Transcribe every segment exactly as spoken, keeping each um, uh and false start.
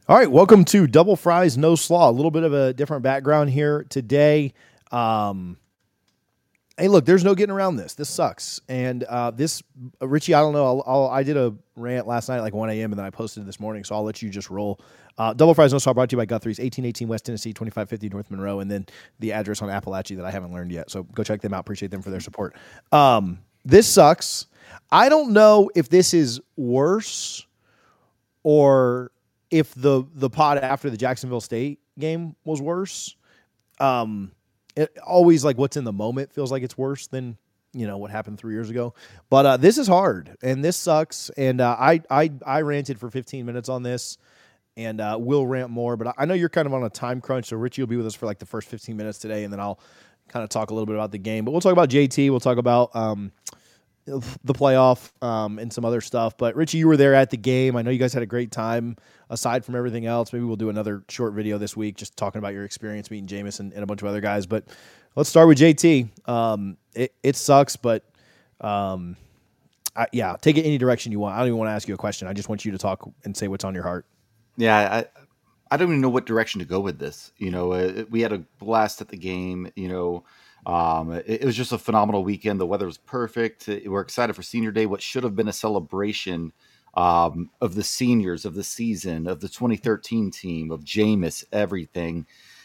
All right, welcome to Double Fries No Slaw. A little bit of a different background here today. Um, hey, look, there's no getting around this. This sucks. And uh, this, uh, Richie, I don't know. I'll, I'll, I did a rant last night at like one a.m. and then I posted it this morning, so I'll let you just roll. Uh, Double Fries No Slaw brought to you by Guthrie's, eighteen eighteen West Tennessee, twenty-five fifty North Monroe, and then the address on Appalachia that I haven't learned yet. So go check them out. Appreciate them for their support. Um, this sucks. I don't know if this is worse or if the the pod after the Jacksonville State game was worse. Um, it always like what's in the moment feels like it's worse than, you know, what happened three years ago. But uh, this is hard and this sucks. And uh, I I I ranted for fifteen minutes on this, and uh, we'll rant more. But I know you're kind of on a time crunch, so Richie will be with us for like the first fifteen minutes today, and then I'll kind of talk a little bit about the game. But we'll talk about J T. We'll talk about um, the playoff um, and some other stuff. But Richie, you were there at the game. I know you guys had a great time. Aside from everything else, maybe we'll do another short video this week just talking about your experience meeting Jameis and, and a bunch of other guys. But let's start with J T. Um, it, it sucks, but um, I, yeah, take it any direction you want. I don't even want to ask you a question. I just want you to talk and say what's on your heart. Yeah, I I don't even know what direction to go with this. You know, uh, we had a blast at the game. You know, um, it, it was just a phenomenal weekend. The weather was perfect. We're excited for Senior Day, what should have been a celebration um, of the seniors, of the season, of the twenty thirteen team, of Jameis, everything.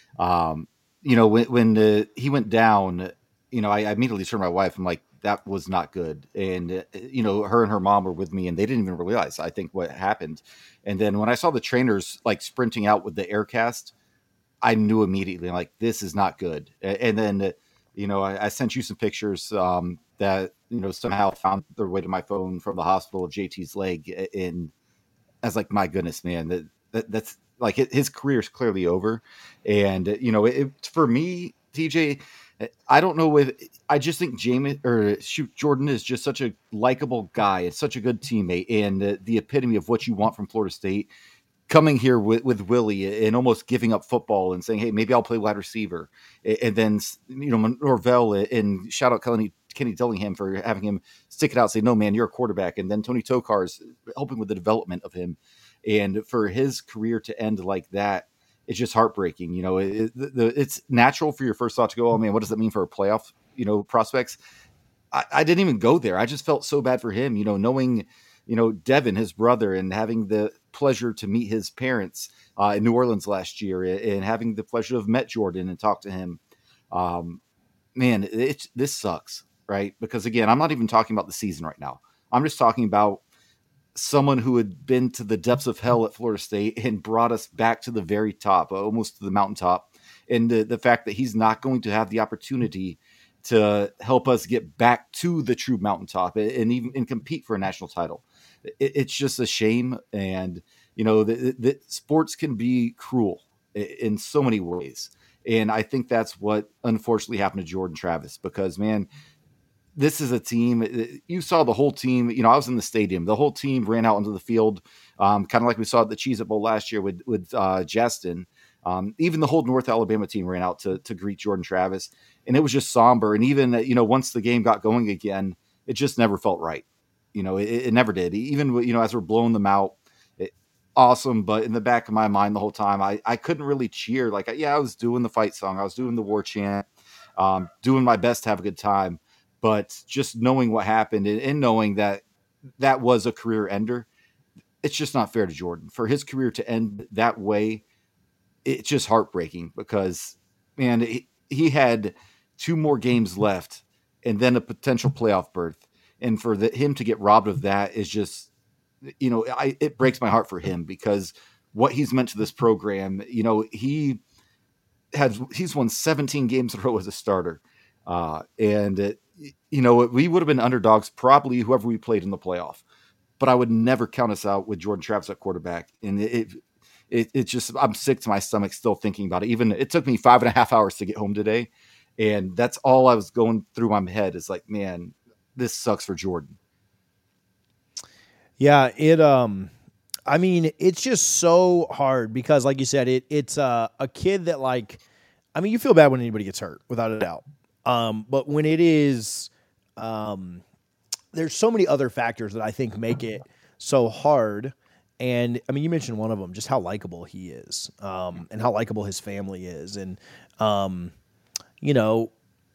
Um, you know, when, when uh, he went down, you know, I, I immediately turned to my wife. I'm like, that was not good. And, uh, you know, her and her mom were with me and they didn't even realize, I think, what happened. And then when I saw the trainers like sprinting out with the air cast, I knew immediately, like, this is not good. And then, uh, you know, I, I sent you some pictures um, that, you know, somehow found their way to my phone from the hospital of J T's leg. And I was like, my goodness, man, that, that that's like his career is clearly over. And, you know, it, for me, T J, I don't know if I just think James or shoot Jordan is just such a likable guy. It's such a good teammate and uh, the epitome of what you want from Florida State. Coming here with, with Willie and almost giving up football and saying, hey, maybe I'll play wide receiver. And then, you know, Norvell and shout out Kenny, Kenny Dillingham for having him stick it out, say, no, man, you're a quarterback. And then Tony Tokar's helping with the development of him. And for his career to end like that, it's just heartbreaking. You know, it, the, it's natural for your first thought to go, oh, man, what does that mean for a playoff, you know, prospects? I, I didn't even go there. I just felt so bad for him, you know, knowing, you know, Devin, his brother, and having the pleasure to meet his parents uh, in New Orleans last year and having the pleasure of met Jordan and talk to him. Um, man, it's, this sucks, right? Because again, I'm not even talking about the season right now. I'm just talking about someone who had been to the depths of hell at Florida State and brought us back to the very top, almost to the mountaintop. And the, the fact that he's not going to have the opportunity to help us get back to the true mountaintop and even and compete for a national title. It, it's just a shame. And, you know, the, the sports can be cruel in so many ways. And I think that's what unfortunately happened to Jordan Travis, because, man, this is a team. You saw the whole team. You know, I was in the stadium. The whole team ran out into the field, um, kind of like we saw at the Cheez-It Bowl last year with with uh, Justin. Um, even the whole North Alabama team ran out to to greet Jordan Travis, and it was just somber. And even, you know, once the game got going again, it just never felt right. You know, it, it never did. Even, you know, as we're blowing them out, it, awesome. But in the back of my mind the whole time, I I couldn't really cheer. Like, yeah, I was doing the fight song, I was doing the war chant, um, doing my best to have a good time. But just knowing what happened and, and knowing that that was a career ender, it's just not fair to Jordan for his career to end that way. It's just heartbreaking because, man, he, he had two more games left and then a potential playoff berth. And for the, him to get robbed of that is just, you know, I, it breaks my heart for him because what he's meant to this program, you know, he has, he's won seventeen games in a row as a starter. Uh, and, it, you know, we would have been underdogs, probably whoever we played in the playoff, but I would never count us out with Jordan Travis at quarterback. And it, it, it just, I'm sick to my stomach still thinking about it. Even it took me five and a half hours to get home today. And that's all I was going through my head is like, man, this sucks for Jordan. Yeah, it, um, I mean, it's just so hard because like you said, it, it's uh, a kid that like, I mean, you feel bad when anybody gets hurt without a doubt. Um, but when it is, um, there's so many other factors that I think make it so hard. And I mean, you mentioned one of them, just how likable he is, um, and how likable his family is. And, um, you know,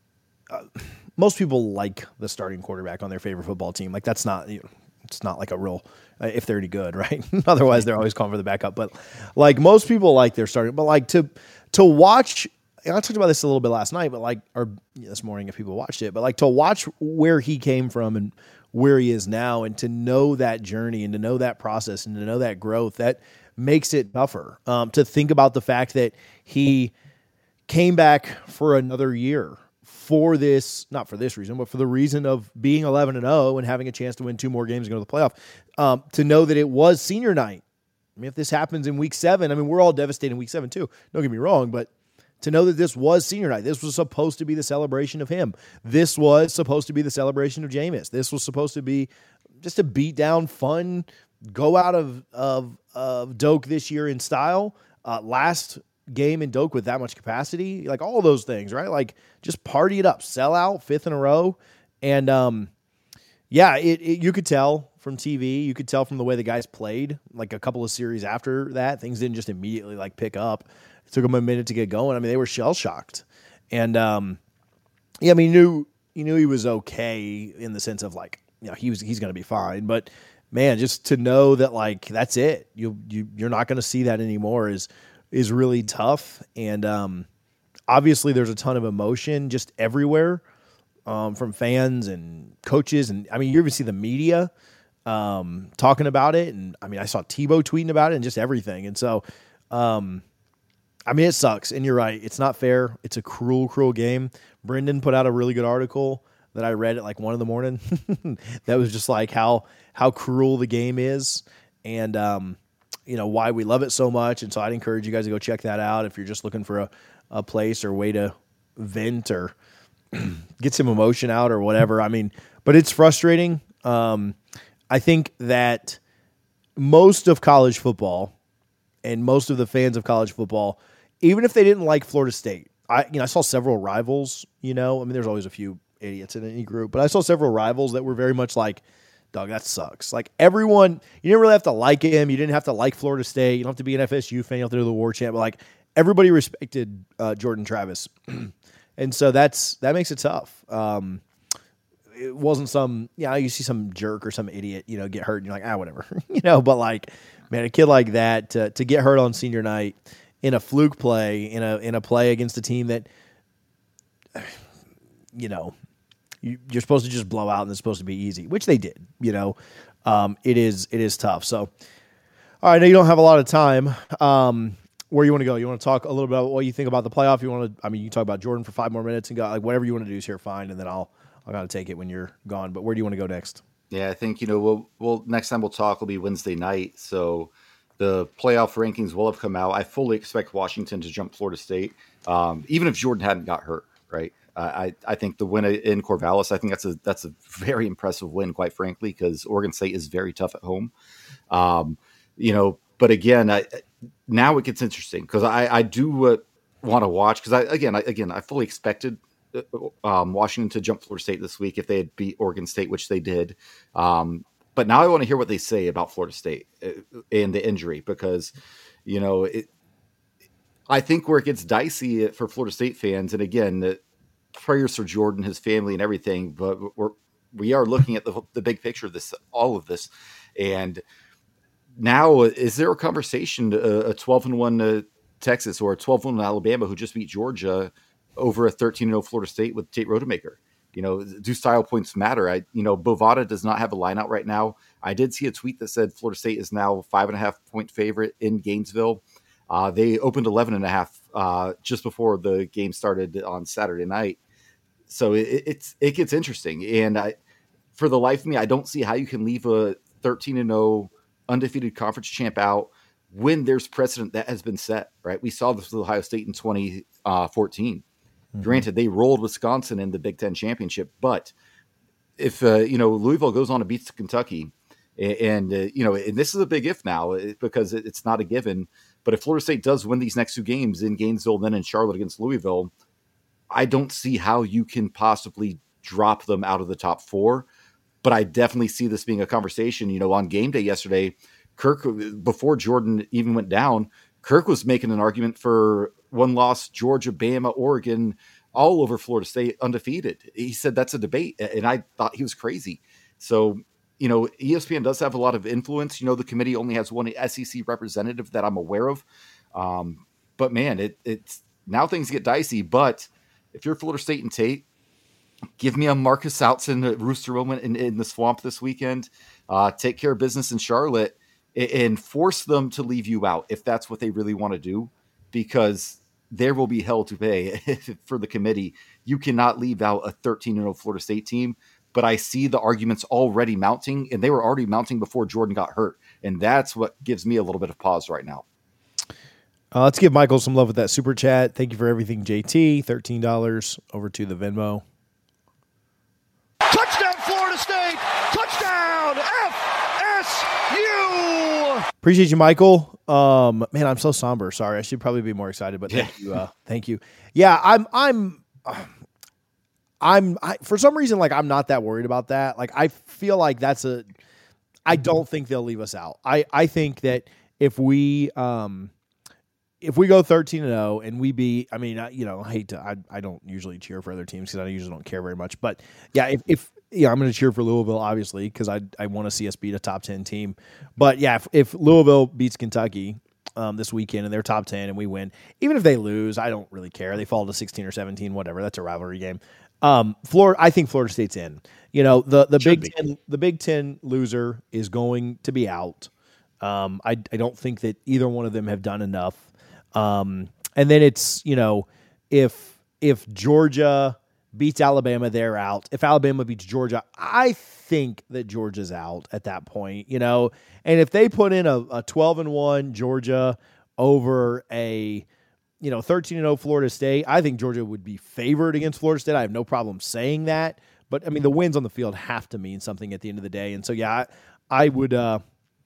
uh, most people like the starting quarterback on their favorite football team. Like that's not, you know, it's not like a real, uh, if they're any good, right? Otherwise they're always calling for the backup. But like most people like their starting, but like to, to watch, and I talked about this a little bit last night, but like, or this morning if people watched it, but like to watch where he came from and where he is now, and to know that journey and to know that process and to know that growth, that makes it tougher. Um, to think about the fact that he came back for another year for this, not for this reason, but for the reason of being eleven and oh and having a chance to win two more games and go to the playoff. Um, to know that it was senior night. I mean, if this happens in week seven, I mean, we're all devastated in week seven too. Don't get me wrong, but to know that this was senior night, this was supposed to be the celebration of him. This was supposed to be the celebration of Jameis. This was supposed to be just a beat down, fun, go out of of, of Doak this year in style. Uh, last game in Doak with that much capacity, like all those things, right? Like just party it up, sell out, fifth in a row. And um, yeah, it, it you could tell from T V, you could tell from the way the guys played, like a couple of series after that, things didn't just immediately like pick up. It took them a minute to get going. I mean, they were shell shocked, and um, yeah, I mean, you knew you knew he was okay in the sense of like, you know, he was he's going to be fine. But man, just to know that like that's it, you you you're not going to see that anymore is is really tough. And um, obviously, there's a ton of emotion just everywhere um, from fans and coaches, and I mean, you even see the media um, talking about it, and I mean, I saw Tebow tweeting about it, and just everything, and so. Um, I mean, it sucks, and you're right. It's not fair. It's a cruel, cruel game. Brendan put out a really good article that I read at like one in the morning. That was just like how how cruel the game is, and um, you know why we love it so much. And so I'd encourage you guys to go check that out if you're just looking for a, a place or way to vent or get some emotion out or whatever. I mean, but it's frustrating. Um, I think that most of college football and most of the fans of college football, even if they didn't like Florida State, I you know I saw several rivals, you know, I mean, there's always a few idiots in any group, but I saw several rivals that were very much like, dog, that sucks. Like everyone, you didn't really have to like him. You didn't have to like Florida State. You don't have to be an F S U fan. You don't have to do the war chant, but like everybody respected uh, Jordan Travis. And so that's, that makes it tough. Um, it wasn't some, you know, you see some jerk or some idiot, you know, get hurt and you're like, ah, whatever, you know, but like, man, a kid like that to, to get hurt on senior night in a fluke play, in a, in a play against a team that, you know, you, you're supposed to just blow out and it's supposed to be easy, which they did, you know, um, it is, it is tough. So, all right, I know you don't have a lot of time. Um, where you want to go? You want to talk a little bit about what you think about the playoff? You want to, I mean, you can talk about Jordan for five more minutes and go like whatever you want to do is here, fine. And then I'll, I got to take it when you're gone. But where do you want to go next? Yeah, I think, you know, we'll, we'll next time we'll talk will be Wednesday night. So the playoff rankings will have come out. I fully expect Washington to jump Florida State, um, even if Jordan hadn't got hurt, right? Uh, I, I think the win in Corvallis, I think that's a that's a very impressive win, quite frankly, because Oregon State is very tough at home. Um, you know, but again, I, now it gets interesting because I, I do uh, want to watch because I again I, again I fully expected um, Washington to jump Florida State this week if they had beat Oregon State, which they did. Um, but now I want to hear what they say about Florida State and the injury because, you know, it, I think where it gets dicey for Florida State fans, and again, the prayers for Jordan, his family, and everything, but we're we are looking at the the big picture of this, all of this, and. Now, is there a conversation, uh, a twelve and one uh, Texas or a twelve and one Alabama who just beat Georgia over a thirteen and oh Florida State with Tate Rodemaker? You know, do style points matter? I, you know, Bovada does not have a line out right now. I did see a tweet that said Florida State is now five and a half point favorite in Gainesville. Uh, they opened eleven and a half uh, just before the game started on Saturday night. So it, it's it gets interesting, and I, for the life of me, I don't see how you can leave a thirteen and oh undefeated conference champ out when there's precedent that has been set, right? We saw this with Ohio State in twenty fourteen. Mm-hmm. Granted, they rolled Wisconsin in the Big Ten championship, but if, uh, you know, Louisville goes on and beats Kentucky and, and uh, you know, and this is a big if now because it's not a given, but if Florida State does win these next two games in Gainesville, then in Charlotte against Louisville, I don't see how you can possibly drop them out of the top four. But I definitely see this being a conversation. You know, on game day yesterday, Kirk, before Jordan even went down, Kirk was making an argument for one loss, Georgia, Bama, Oregon, all over Florida State undefeated. He said that's a debate, and I thought he was crazy. So, you know, E S P N does have a lot of influence. You know, the committee only has one S E C representative that I'm aware of. Um, but man, it, it's now things get dicey. But if you're Florida State and Tate, give me a Marcus Outson rooster moment in, in the swamp this weekend. Uh, take care of business in Charlotte and, and force them to leave you out if that's what they really want to do, because there will be hell to pay for the committee. You cannot leave out a thirteen and oh Florida State team. But I see the arguments already mounting, and they were already mounting before Jordan got hurt. And that's what gives me a little bit of pause right now. Uh, let's give Michael some love with that super chat. Thank you for everything, J T. thirteen dollars over to the Venmo. Touchdown, Florida State! Touchdown, F S U! Appreciate you, Michael. Um, man, I'm so somber. Sorry, I should probably be more excited, but thank you. Uh, thank you. Yeah, I'm. I'm. Uh, I'm I, for some reason, like, I'm not that worried about that. Like, I feel like that's a, I don't think they'll leave us out. I, I think that if we, um, if we go thirteen and oh and we beat, I mean, I, you know, I hate to, I, I don't usually cheer for other teams because I usually don't care very much, but yeah, if, if yeah, I'm going to cheer for Louisville, obviously, because I, I want to see us beat a top ten team. But yeah, if, if Louisville beats Kentucky, Um, this weekend and they're top ten and we win, even if they lose, I don't really care. They fall to sixteen or seventeen, whatever. That's a rivalry game. Um, Florida, I think Florida State's in. You know, the the Should Big be. Ten, the Big Ten loser is going to be out. Um, I I don't think that either one of them have done enough. Um, and then it's, you know, if if Georgia beats Alabama, they're out. If Alabama beats Georgia, I think that Georgia's out at that point. You know, and if they put in a, a twelve and one Georgia over a, you know, thirteen and oh Florida State, I think Georgia would be favored against Florida State. I have no problem saying that. But, I mean, the wins on the field have to mean something at the end of the day. And so, yeah, I, I would uh,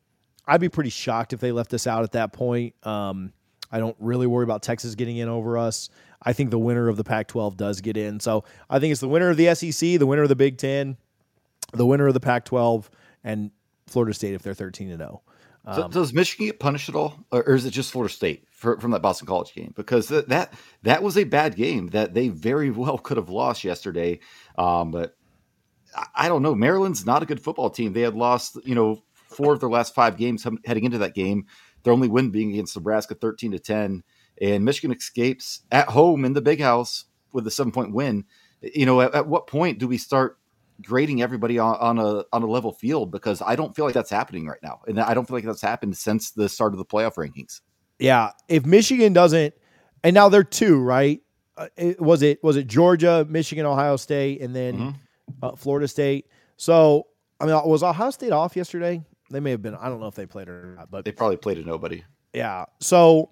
– I'd be pretty shocked if they left us out at that point. Um, I don't really worry about Texas getting in over us. I think the winner of the Pac twelve does get in. So, I think it's the winner of the S E C, the winner of the Big Ten, the winner of the Pac twelve, and Florida State if they're thirteen and oh. Um, so, does Michigan get punished at all, or, or is it just Florida State for, from that Boston College game? Because th- that that was a bad game that they very well could have lost yesterday. Um, but I, I don't know. Maryland's not a good football team. They had lost, you know, four of their last five games heading into that game. Their only win being against Nebraska, thirteen to ten, and Michigan escapes at home in the Big House with a seven point win. You know, at, at what point do we start grading everybody on, on a on a level field? Because I don't feel like that's happening right now, and I don't feel like that's happened since the start of the playoff rankings. Yeah, if Michigan doesn't, and now they're two, right? Uh, it, was it was it Georgia, Michigan, Ohio State, and then mm-hmm. uh, Florida State? So I mean, was Ohio State off yesterday? They may have been. I don't know if they played it or not, but they probably played a nobody. Yeah, so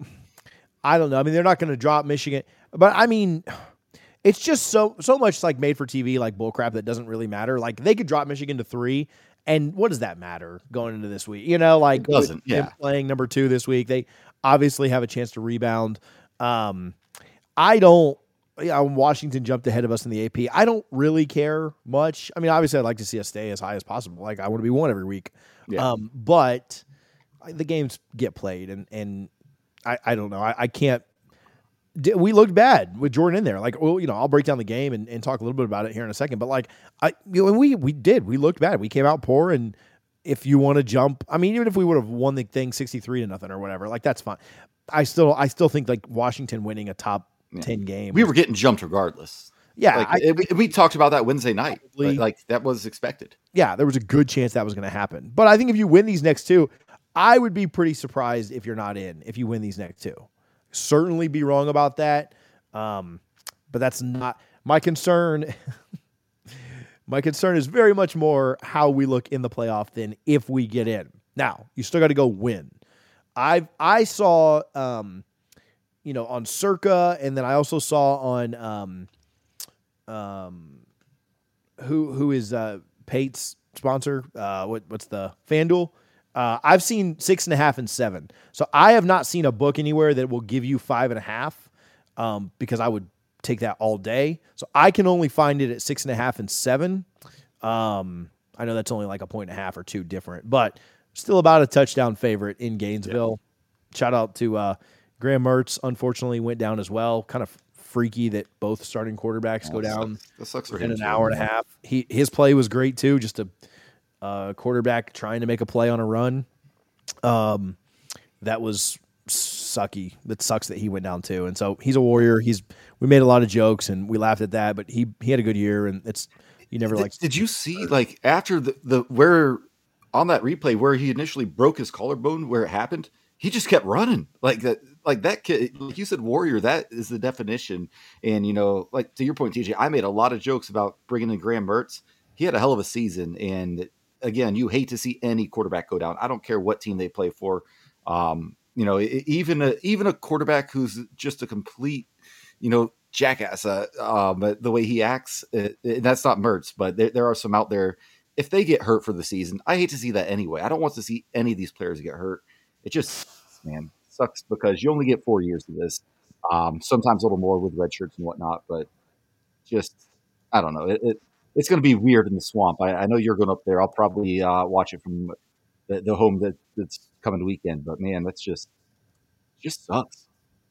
I don't know. I mean, they're not going to drop Michigan, but I mean, it's just so so much like made for T V, like bullcrap that doesn't really matter. Like they could drop Michigan to three, and what does that matter going into this week? You know, like it doesn't. Yeah, playing number two this week, they obviously have a chance to rebound. Um, I don't. Yeah, Washington jumped ahead of us in the A P. I don't really care much. I mean, obviously, I'd like to see us stay as high as possible. Like I want to be one every week. Yeah. Um, but the games get played, and and I, I don't know. I, I can't. We looked bad with Jordan in there. Like, well, you know, I'll break down the game and, and talk a little bit about it here in a second. But like, I, you know, and we we did. We looked bad. We came out poor. And if you want to jump, I mean, even if we would have won the thing sixty-three to nothing or whatever, like that's fine. I still I still think like Washington winning a top yeah. ten game. We were getting jumped regardless. Yeah, like, I, it, we, we talked about that Wednesday night. Like, like that was expected. Yeah, there was a good chance that was going to happen. But I think if you win these next two, I would be pretty surprised if you're not in. If you win these next two, certainly be wrong about that. Um, but that's not my concern. My concern is very much more how we look in the playoff than if we get in. Now you still got to go win. I I saw, um, you know, on Circa, and then I also saw on. Um, Um, who who is uh, Pate's sponsor? Uh, what what's the FanDuel? Uh, I've seen six and a half and seven. So I have not seen a book anywhere that will give you five and a half. Um, because I would take that all day. So I can only find it at six and a half and seven. Um, I know that's only like a point and a half or two different, but still about a touchdown favorite in Gainesville. Yeah. Shout out to uh, Graham Mertz. Unfortunately, went down as well. Kind of freaky that both starting quarterbacks oh, go down sucks. That sucks for in him an too. hour and a half. He his play was great too. Just a uh, quarterback trying to make a play on a run. Um, that was sucky. That sucks that he went down too. And so he's a Warrior. He's we made a lot of jokes and we laughed at that, but he he had a good year. And it's you never did, like. Did you see like after the the where on that replay where he initially broke his collarbone where it happened? He just kept running like that. Like that kid, like you said, Warrior. That is the definition. And you know, like to your point, T J, I made a lot of jokes about bringing in Graham Mertz. He had a hell of a season, and again, you hate to see any quarterback go down. I don't care what team they play for. Um, you know, even a even a quarterback who's just a complete, you know, jackass. Uh, um, the way he acts, uh, that's not Mertz, but there, there are some out there. If they get hurt for the season, I hate to see that anyway. I don't want to see any of these players get hurt. It just, man, sucks because you only get four years of this. Um, sometimes a little more with red shirts and whatnot, but just, I don't know. It, it it's going to be weird in the swamp. I, I know you're going up there. I'll probably uh, watch it from the, the home that, that's coming weekend. But man, that's just, just sucks.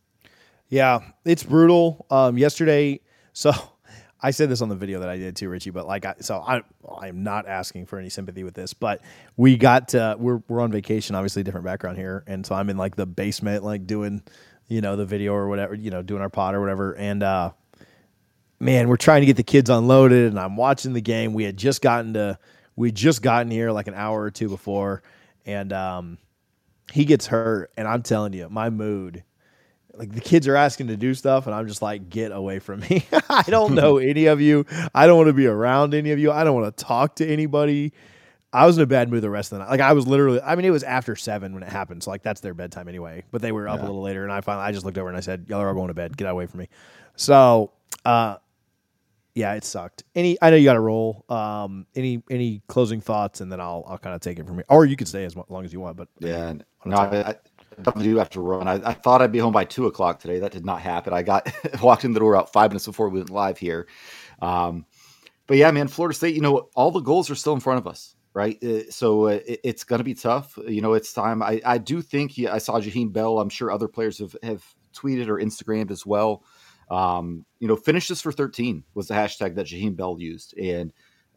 Yeah, it's brutal. Um, yesterday, so I said this on the video that I did too, Richie. But like, I, so I, I'm not asking for any sympathy with this, but we got to, we're we're on vacation, obviously different background here, and so I'm in like the basement, like doing, you know, the video or whatever, you know, doing our pod or whatever, and uh, man, we're trying to get the kids unloaded, and I'm watching the game. We had just gotten to, we just gotten here like an hour or two before, and um, he gets hurt, and I'm telling you, my mood. Like the kids are asking to do stuff, and I'm just like, get away from me. I don't know any of you. I don't want to be around any of you. I don't want to talk to anybody. I was in a bad mood the rest of the night. Like I was literally, I mean, it was after seven when it happened. So like that's their bedtime anyway, but they were up yeah. a little later. And I finally, I just looked over and I said, y'all are all going to bed. Get away from me. So, uh, yeah, it sucked. Any, I know you got to roll. Um, any, any closing thoughts, and then I'll, I'll kind of take it from here, or you can stay as long as you want. But yeah, no, I, I, I do have to run. I, I thought I'd be home by two o'clock today. That did not happen. I got walked in the door about five minutes before we went live here. Um, but yeah, man, Florida State. You know, all the goals are still in front of us, right? Uh, so uh, it, it's going to be tough. You know, it's time. I, I do think he, I saw Jaheim Bell. I'm sure other players have have tweeted or Instagrammed as well. Um, you know, finish this for thirteen was the hashtag that Jaheim Bell used, and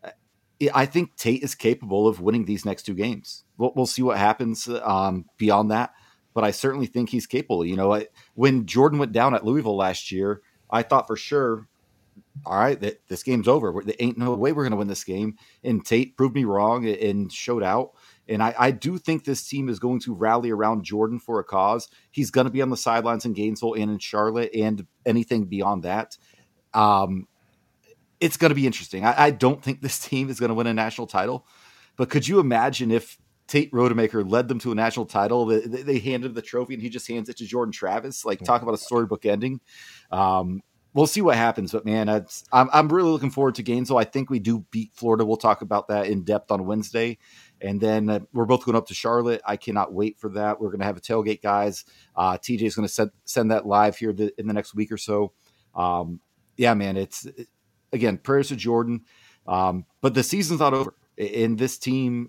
I think Tate is capable of winning these next two games. We'll, we'll see what happens um, beyond that. But I certainly think he's capable. You know, I, when Jordan went down at Louisville last year, I thought for sure, all right, that this game's over. There ain't no way we're going to win this game. And Tate proved me wrong and showed out. And I, I do think this team is going to rally around Jordan for a cause. He's going to be on the sidelines in Gainesville and in Charlotte and anything beyond that. Um, it's going to be interesting. I, I don't think this team is going to win a national title. But could you imagine if Tate Rodemaker led them to a national title? They, they handed the trophy and he just hands it to Jordan Travis. Like, talk about a storybook ending. Um, we'll see what happens, but man, it's, I'm, I'm really looking forward to Gainesville. I think we do beat Florida. We'll talk about that in depth on Wednesday. And then uh, we're both going up to Charlotte. I cannot wait for that. We're going to have a tailgate, guys. Uh, T J is going to send, send that live here the, in the next week or so. Um, yeah, man, it's it, again, prayers to Jordan. Um, but the season's not over. In this team,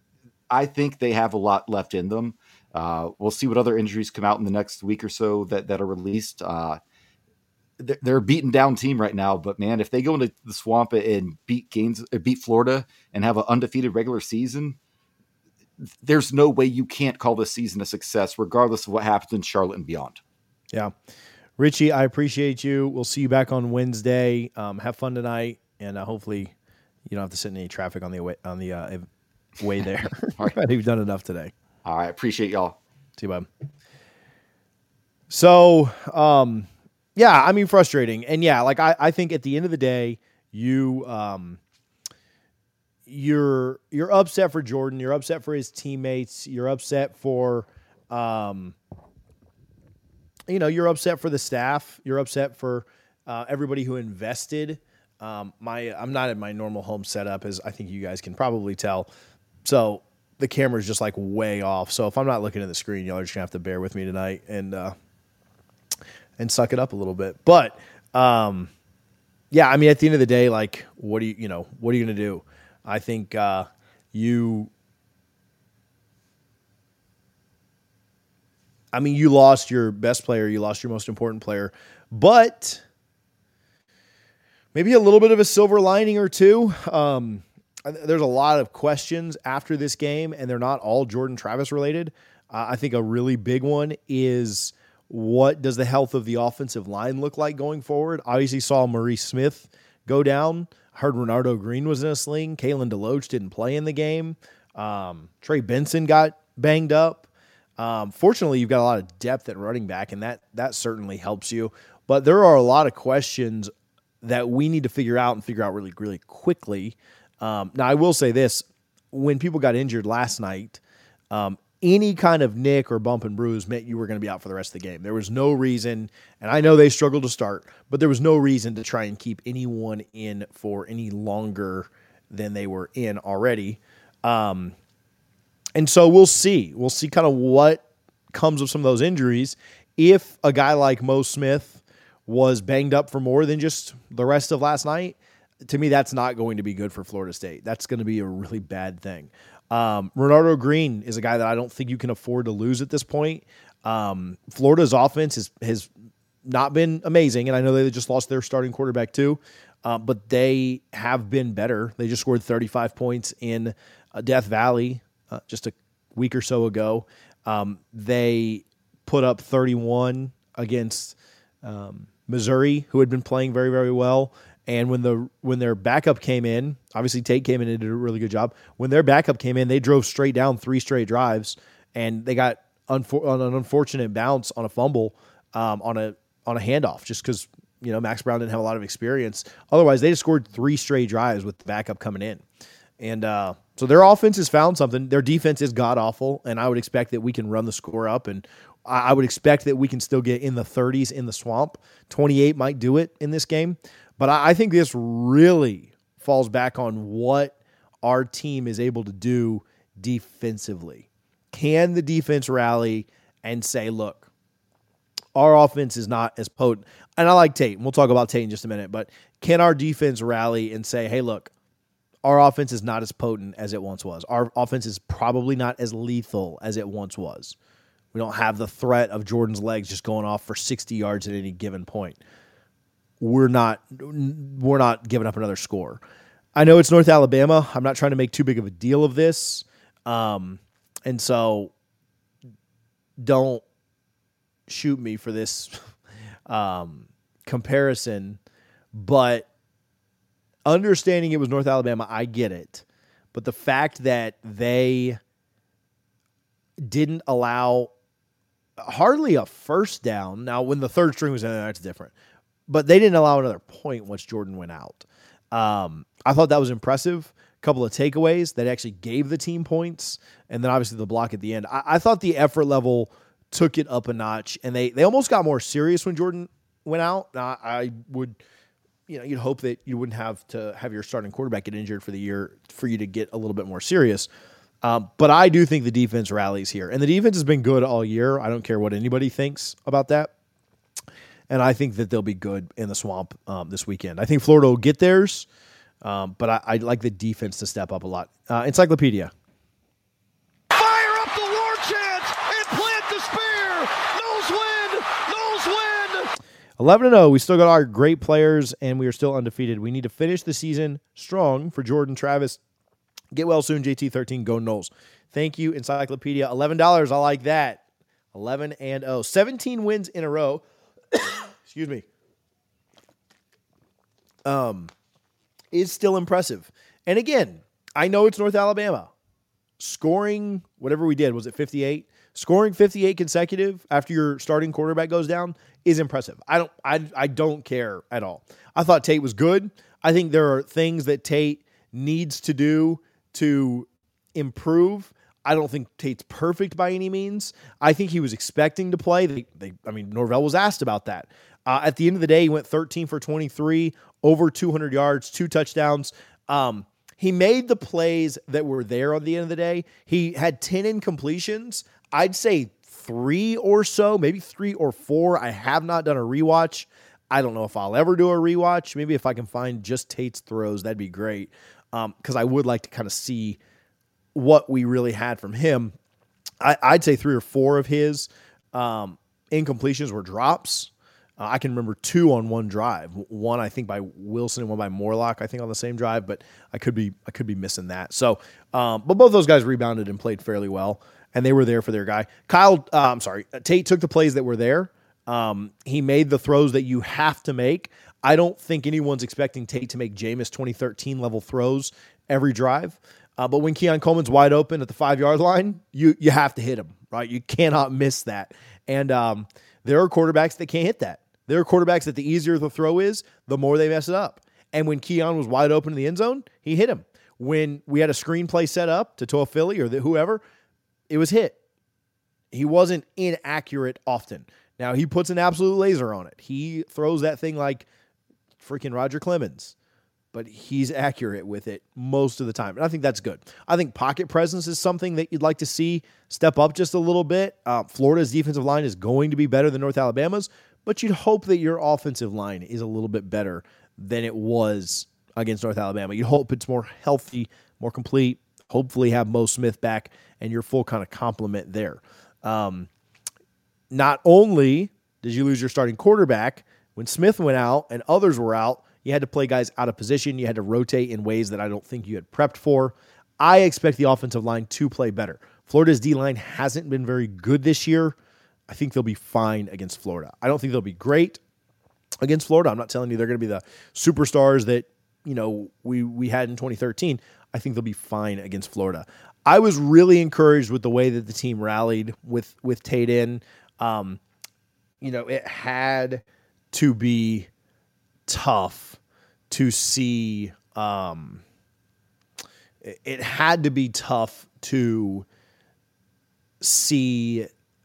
I think they have a lot left in them. Uh, we'll see what other injuries come out in the next week or so that, that are released. Uh, they're, they're a beaten down team right now, but man, if they go into the swamp and beat Gaines, beat Florida and have an undefeated regular season, there's no way you can't call this season a success, regardless of what happens in Charlotte and beyond. Yeah. Richie, I appreciate you. We'll see you back on Wednesday. Um, have fun tonight. And uh, hopefully you don't have to sit in any traffic on the way, on the, uh, way there. All right. You've done enough today. All right. Appreciate y'all. See you, bud. So, um, yeah, I mean, frustrating. And yeah, like I, I think at the end of the day, you, um, you're, you're upset for Jordan. You're upset for his teammates. You're upset for, um, you know, you're upset for the staff. You're upset for, uh, everybody who invested. Um, my, I'm not in my normal home setup, as I think you guys can probably tell. So the camera's just like way off. So if I'm not looking at the screen, y'all are just gonna have to bear with me tonight and, uh, and suck it up a little bit. But, um, yeah, I mean, at the end of the day, like, what do you, you know, what are you going to do? I think, uh, you, I mean, you lost your best player, you lost your most important player, but maybe a little bit of a silver lining or two. Um, there's a lot of questions after this game, and they're not all Jordan Travis related. Uh, I think a really big one is, what does the health of the offensive line look like going forward? Obviously saw Maurice Smith go down. I heard Renardo Green was in a sling. Kalen DeLoach didn't play in the game. Um, Trey Benson got banged up. Um, fortunately, you've got a lot of depth at running back, and that that certainly helps you. But there are a lot of questions that we need to figure out and figure out really, really quickly. Um, now, I will say this. When people got injured last night, um, any kind of nick or bump and bruise meant you were going to be out for the rest of the game. There was no reason, and I know they struggled to start, but there was no reason to try and keep anyone in for any longer than they were in already. Um, and so we'll see. We'll see kind of what comes of some of those injuries. If a guy like Mo Smith was banged up for more than just the rest of last night, to me, that's not going to be good for Florida State. That's going to be a really bad thing. Um, Renardo Green is a guy that I don't think you can afford to lose at this point. Um, Florida's offense is, has not been amazing, and I know they just lost their starting quarterback too, uh, but they have been better. They just scored thirty-five points in uh, Death Valley uh, just a week or so ago. Um, they put up thirty-one against um, Missouri, who had been playing very, very well. And when the when their backup came in, obviously Tate came in and did a really good job. When their backup came in, they drove straight down three straight drives, and they got unfor- on an unfortunate bounce on a fumble um, on a on a handoff, just because you know Max Brown didn't have a lot of experience. Otherwise, they just scored three straight drives with the backup coming in, and uh, so their offense has found something. Their defense is god awful, and I would expect that we can run the score up, and I, I would expect that we can still get in the thirties in the swamp. twenty-eight might do it in this game. But I think this really falls back on what our team is able to do defensively. Can the defense rally and say, look, our offense is not as potent? And I like Tate, and we'll talk about Tate in just a minute, but can our defense rally and say, hey, look, our offense is not as potent as it once was. Our offense is probably not as lethal as it once was. We don't have the threat of Jordan's legs just going off for sixty yards at any given point. We're not we're not giving up another score. I know it's North Alabama. I'm not trying to make too big of a deal of this. Um, and so don't shoot me for this um, comparison. But understanding it was North Alabama, I get it. But the fact that they didn't allow hardly a first down. Now, when the third string was in there, that's different. But they didn't allow another point once Jordan went out. Um, I thought that was impressive. A couple of takeaways that actually gave the team points, and then obviously the block at the end. I, I thought the effort level took it up a notch, and they they almost got more serious when Jordan went out. Now, I would, you know, you'd hope that you wouldn't have to have your starting quarterback get injured for the year for you to get a little bit more serious. Um, but I do think the defense rallies here, and the defense has been good all year. I don't care what anybody thinks about that. And I think that they'll be good in the swamp um, this weekend. I think Florida will get theirs, um, but I, I'd like the defense to step up a lot. Uh, Encyclopedia. Fire up the war chant and plant the spear. Nose win. Nose win. eleven and oh. We still got our great players, and we are still undefeated. We need to finish the season strong for Jordan Travis. Get well soon, J T thirteen. Go Knowles. Thank you, Encyclopedia. eleven dollars. I like that. eleven and oh. seventeen wins in a row. Excuse me. Um, is still impressive. And again, I know it's North Alabama. Scoring, whatever we did, was it fifty-eight? Scoring fifty-eight consecutive after your starting quarterback goes down is impressive. I don't I, I don't care at all. I thought Tate was good. I think there are things that Tate needs to do to improve. I don't think Tate's perfect by any means. I think he was expecting to play. They, they, I mean, Norvell was asked about that. Uh, at the end of the day, he went thirteen for twenty-three, over two hundred yards, two touchdowns. Um, he made the plays that were there on the end of the day. He had ten incompletions. I'd say three or so, maybe three or four. I have not done a rewatch. I don't know if I'll ever do a rewatch. Maybe if I can find just Tate's throws, that'd be great. Um, because I would like to kind of see what we really had from him. I, I'd say three or four of his Um, incompletions were drops. Uh, I can remember two on one drive. One, I think, by Wilson and one by Morlock, I think, on the same drive, but I could be I could be missing that. So, um, but both those guys rebounded and played fairly well, and they were there for their guy. Kyle, uh, I'm sorry, Tate took the plays that were there. Um, he made the throws that you have to make. I don't think anyone's expecting Tate to make Jameis twenty thirteen level throws every drive. Uh, but when Keon Coleman's wide open at the five-yard line, you you have to hit him, right? You cannot miss that. And um, there are quarterbacks that can't hit that. There are quarterbacks that the easier the throw is, the more they mess it up. And when Keon was wide open in the end zone, he hit him. When we had a screenplay set up to Toa Philly or the, whoever, it was hit. He wasn't inaccurate often. Now, he puts an absolute laser on it. He throws that thing like freaking Roger Clemens, but he's accurate with it most of the time. And I think that's good. I think pocket presence is something that you'd like to see step up just a little bit. Uh, Florida's defensive line is going to be better than North Alabama's, but you'd hope that your offensive line is a little bit better than it was against North Alabama. You'd hope it's more healthy, more complete, hopefully have Mo Smith back and your full kind of complement there. Um, not only did you lose your starting quarterback, when Smith went out and others were out, you had to play guys out of position. You had to rotate in ways that I don't think you had prepped for. I expect the offensive line to play better. Florida's D-line hasn't been very good this year. I think they'll be fine against Florida. I don't think they'll be great against Florida. I'm not telling you they're going to be the superstars that, you know, we we had in twenty thirteen. I think they'll be fine against Florida. I was really encouraged with the way that the team rallied with with Tate in. Um, you know, it had to be tough to see. Um, it had to be tough to see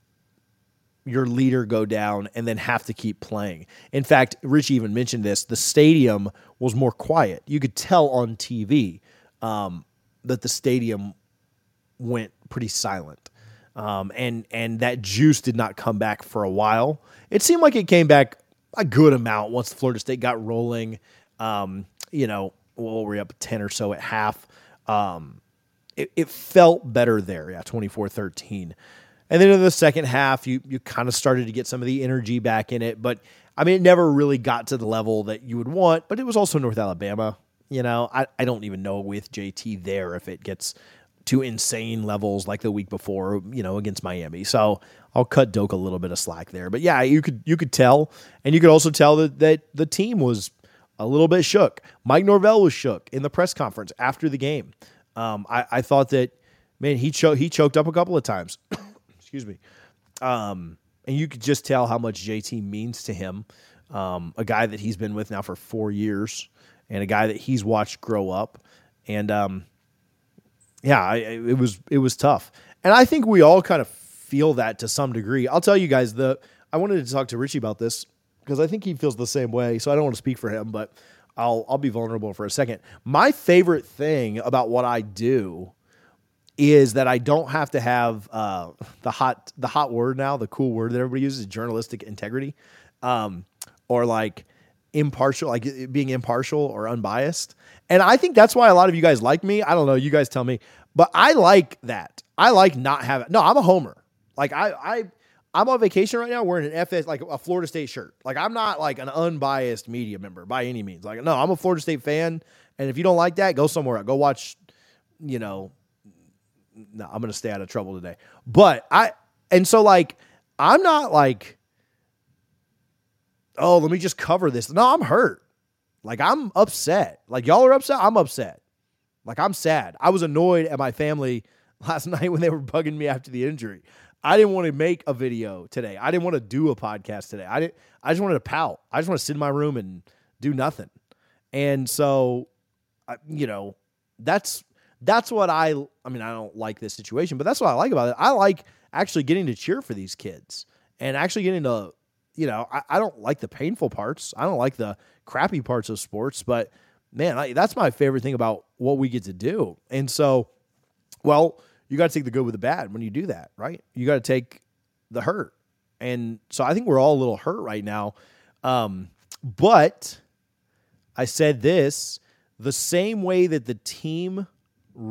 your leader go down and then have to keep playing. In fact, Richie even mentioned this. The stadium was more quiet. You could tell on T V um, that the stadium went pretty silent. Um, and, and that juice did not come back for a while. It seemed like it came back a good amount once Florida State got rolling. Um, you know, well, we're up ten or so at half. Um, it, it felt better there. Yeah. twenty-four thirteen. And then in the second half, you you kind of started to get some of the energy back in it. But, I mean, it never really got to the level that you would want. But it was also North Alabama. You know, I, I don't even know with J T there if it gets to insane levels like the week before, you know, against Miami. So I'll cut Doak a little bit of slack there. But, yeah, you could you could tell. And you could also tell that, that the team was a little bit shook. Mike Norvell was shook in the press conference after the game. Um, I, I thought that, man, he, cho- he choked up a couple of times. Excuse me. Um, and you could just tell how much J T means to him. Um, a guy that he's been with now for four years and a guy that he's watched grow up. And, um, yeah, I, it was, it was tough. And I think we all kind of feel that to some degree. I'll tell you guys the, I wanted to talk to Richie about this because I think he feels the same way. So I don't want to speak for him, but I'll, I'll be vulnerable for a second. My favorite thing about what I do is that I don't have to have uh, the hot the hot word now, the cool word that everybody uses, journalistic integrity, um, or like impartial, like being impartial or unbiased. And I think that's why a lot of you guys like me. I don't know, you guys tell me, but I like that. I like not having. No, I'm a homer. Like I, I, I'm on vacation right now wearing an F S, like a Florida State shirt. Like I'm not like an unbiased media member by any means. Like no, I'm a Florida State fan, and if you don't like that, go somewhere else. Go watch, you know. No, I'm going to stay out of trouble today. But I, and so like, I'm not like, oh, let me just cover this. No, I'm hurt. Like I'm upset. Like y'all are upset. I'm upset. Like I'm sad. I was annoyed at my family last night when they were bugging me after the injury. I didn't want to make a video today. I didn't want to do a podcast today. I didn't, I just wanted to pout. I just want to sit in my room and do nothing. And so, I, you know, that's, That's what I, I mean, I don't like this situation, but that's what I like about it. I like actually getting to cheer for these kids and actually getting to, you know, I, I don't like the painful parts. I don't like the crappy parts of sports, but man, I, that's my favorite thing about what we get to do. And so, well, you got to take the good with the bad when you do that, right? You got to take the hurt. And so I think we're all a little hurt right now. Um, but I said this, the same way that the team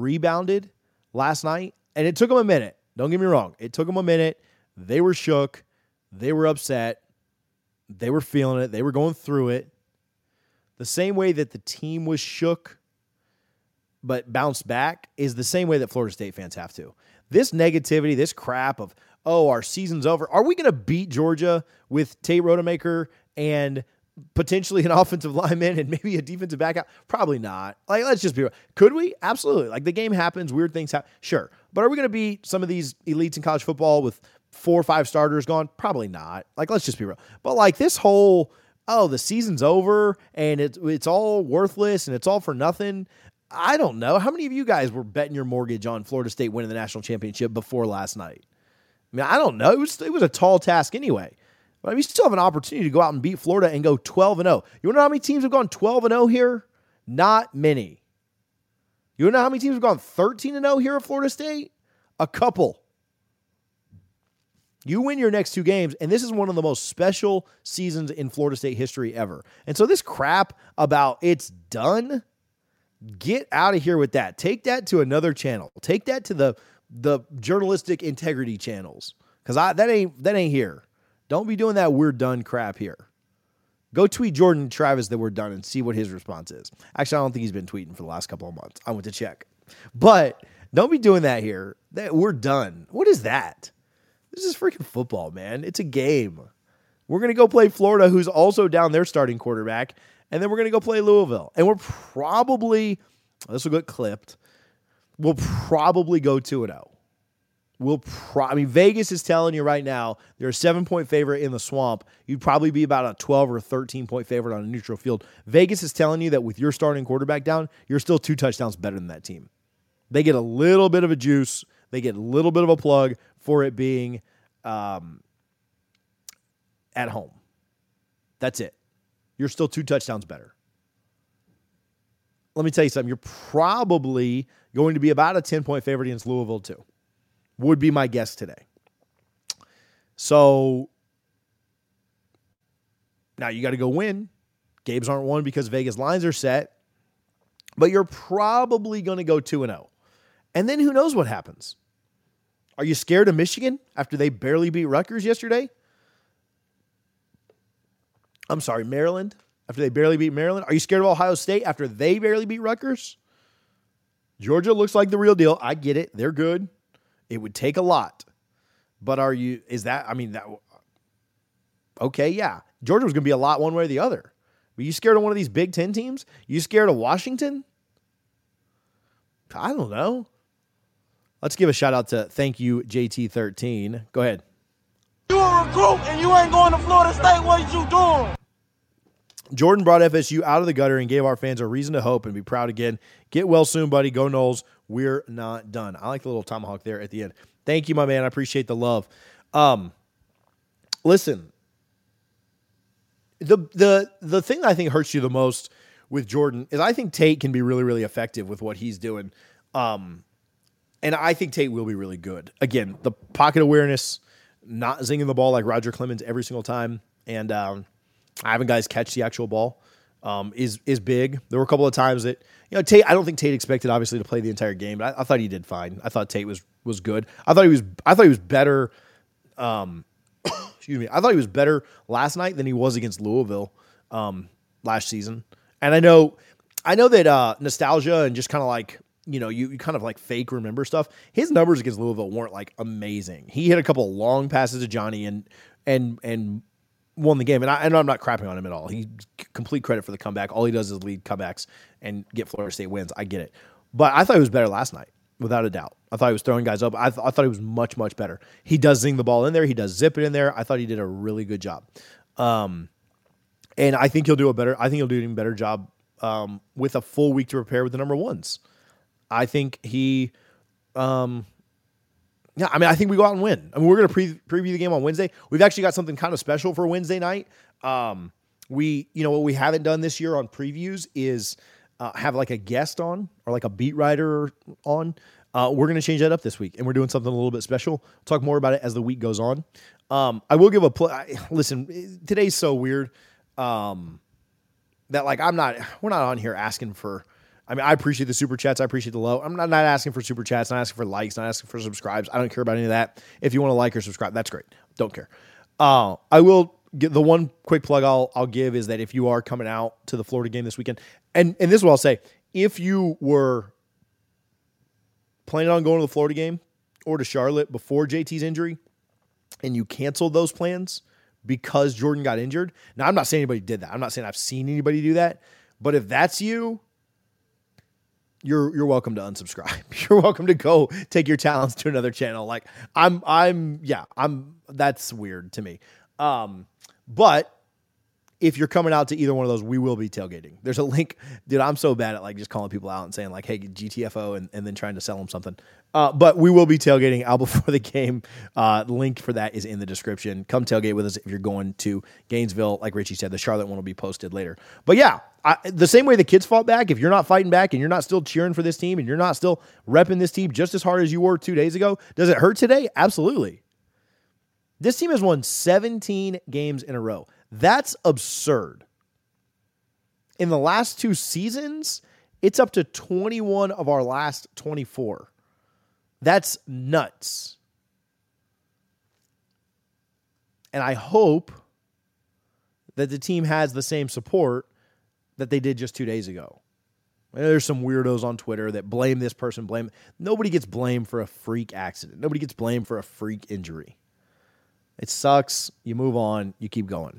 rebounded last night, and it took them a minute. Don't get me wrong. It took them a minute. They were shook. They were upset. They were feeling it. They were going through it. The same way that the team was shook but bounced back is the same way that Florida State fans have to. This negativity, this crap of, oh, our season's over. Are we going to beat Georgia with Tate Rodemaker and potentially an offensive lineman and maybe a defensive back out? Probably not. Like, let's just be real. Could we? Absolutely. Like, the game happens. Weird things happen. Sure. But are we going to beat some of these elites in college football with four or five starters gone? Probably not. Like, let's just be real. But, like, this whole, oh, the season's over and it's, it's all worthless and it's all for nothing. I don't know. How many of you guys were betting your mortgage on Florida State winning the national championship before last night? I mean, I don't know. It was, it was a tall task anyway. But we still have an opportunity to go out and beat Florida and go twelve and oh. You want to know how many teams have gone twelve and oh here? Not many. You want to know how many teams have gone thirteen and oh here at Florida State? A couple. You win your next two games, and this is one of the most special seasons in Florida State history ever. And so this crap about it's done, get out of here with that. Take that to another channel. Take that to the the journalistic integrity channels, because I that ain't that ain't here. Don't be doing that we're done crap here. Go tweet Jordan Travis that we're done and see what his response is. Actually, I don't think he's been tweeting for the last couple of months. I went to check. But don't be doing that here. That we're done. What is that? This is freaking football, man. It's a game. We're going to go play Florida, who's also down their starting quarterback, and then we're going to go play Louisville. And we're probably, this will get clipped, we'll probably go two and oh. We'll pro- I mean, Vegas is telling you right now they're a seven-point favorite in the swamp. You'd probably be about a twelve or thirteen-point favorite on a neutral field. Vegas is telling you that with your starting quarterback down, you're still two touchdowns better than that team. They get a little bit of a juice. They get a little bit of a plug for it being um, at home. That's it. You're still two touchdowns better. Let me tell you something. You're probably going to be about a ten-point favorite against Louisville, too. Would be my guess today. So now you got to go win. Games aren't won because Vegas lines are set. But you're probably going to go two and oh. And then who knows what happens? Are you scared of Michigan after they barely beat Rutgers yesterday? I'm sorry, Maryland, after they barely beat Maryland? Are you scared of Ohio State after they barely beat Rutgers? Georgia looks like the real deal. I get it. They're good. It would take a lot. But are you, is that, I mean, that, okay, yeah. Georgia was going to be a lot one way or the other. But you scared of one of these Big Ten teams? You scared of Washington? I don't know. Let's give a shout out to thank you, J T thirteen. Go ahead. You a recruit and you ain't going to Florida State. What you doing? Jordan brought F S U out of the gutter and gave our fans a reason to hope and be proud again. Get well soon, buddy. Go Noles. We're not done. I like the little tomahawk there at the end. Thank you, my man. I appreciate the love. Um, listen, the the the thing that I think hurts you the most with Jordan is I think Tate can be really, really effective with what he's doing. Um, and I think Tate will be really good. Again, the pocket awareness, not zinging the ball like Roger Clemens every single time, and um, having guys catch the actual ball um, is is big. There were a couple of times that, you know, Tate, I don't think Tate expected obviously to play the entire game, but I, I thought he did fine. I thought Tate was was good. I thought he was I thought he was better. Um, excuse me. I thought he was better last night than he was against Louisville um, last season. And I know, I know that uh, nostalgia and just kind of like, you know, you, you kind of like fake remember stuff. His numbers against Louisville weren't like amazing. He hit a couple of long passes to Johnny and and and won the game. And I, and I'm not crapping on him at all. He complete credit for the comeback. All he does is lead comebacks and get Florida State wins. I get it. But I thought he was better last night, without a doubt. I thought he was throwing guys up. I, th- I thought he was much, much better. He does zing the ball in there. He does zip it in there. I thought he did a really good job. Um, and I think he'll do a better, I think he'll do an even better job um, with a full week to prepare with the number ones. I think he, um, yeah, I mean, I think we go out and win. I mean, we're going to pre- preview the game on Wednesday. We've actually got something kind of special for Wednesday night. Um, we, you know, what we haven't done this year on previews is uh, have like a guest on or like a beat writer on. Uh, we're going to change that up this week, and we're doing something a little bit special. We'll talk more about it as the week goes on. Um, I will give a pl- I, listen. Today's so weird um, that like I'm not. We're not on here asking for. I mean, I appreciate the super chats. I appreciate the love. I'm not, not asking for super chats. Not asking for likes. Not asking for subscribes. I don't care about any of that. If you want to like or subscribe, that's great. Don't care. Uh, I will get the one quick plug I'll I'll give is that if you are coming out to the Florida game this weekend, and and this is what I'll say, if you were planning on going to the Florida game or to Charlotte before J T's injury, and you canceled those plans because Jordan got injured. Now, I'm not saying anybody did that. I'm not saying I've seen anybody do that. But if that's you, you're you're welcome to unsubscribe. You're welcome to go take your talents to another channel. Like I'm I'm yeah, I'm that's weird to me. Um, but if you're coming out to either one of those, we will be tailgating. There's a link. Dude, I'm so bad at like just calling people out and saying like, hey, G T F O and, and then trying to sell them something. Uh, but we will be tailgating out before the game. Uh, the link for that is in the description. Come tailgate with us if you're going to Gainesville. Like Richie said, the Charlotte one will be posted later. But yeah, I, the same way the kids fought back, if you're not fighting back and you're not still cheering for this team and you're not still repping this team just as hard as you were two days ago, does it hurt today? Absolutely. This team has won seventeen games in a row. That's absurd. In the last two seasons, it's up to twenty-one of our last twenty-four. That's nuts. And I hope that the team has the same support that they did just two days ago. I know there's some weirdos on Twitter that blame this person, blame. Nobody gets blamed for a freak accident. Nobody gets blamed for a freak injury. It sucks. You move on. You keep going.